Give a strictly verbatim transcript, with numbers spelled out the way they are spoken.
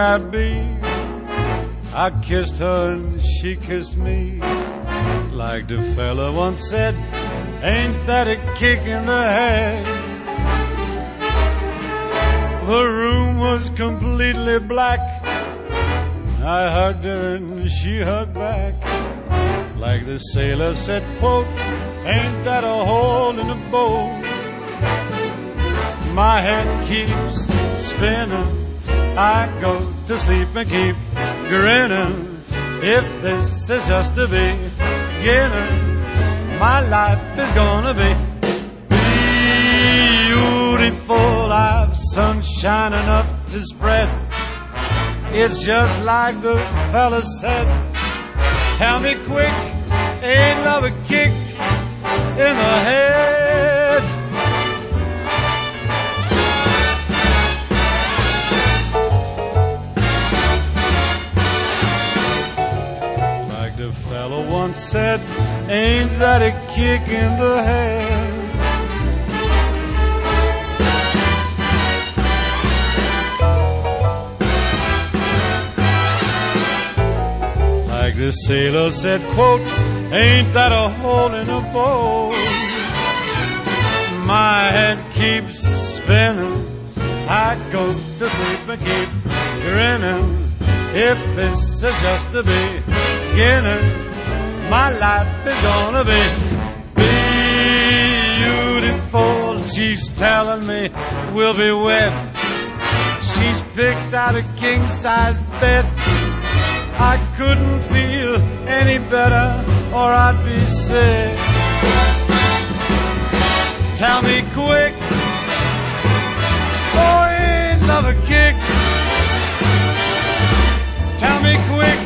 I'd be. I kissed her and she kissed me. Like the fella once said, ain't that a kick in the head? The room was completely black. I hugged her and she hugged back. Like the sailor said, quote, ain't that a hole in the boat? My head keeps spinning. I go to sleep and keep grinning. If this is just the beginning, my life is gonna be beautiful. I've sunshine enough to spread. It's just like the fella said. Tell me quick, ain't love a kick in the head? Like the fella once said, ain't that a kick in the head? Like the sailor said, quote, ain't that a hole in a boat? My head keeps spinning. I go to sleep and keep grinning. If this is just the beginning, my life is gonna be beautiful. She's telling me we'll be wed. She's picked out a king-size bed. I couldn't feel any better or I'd be sick. Tell me quick, oh, ain't love a kick? Tell me quick,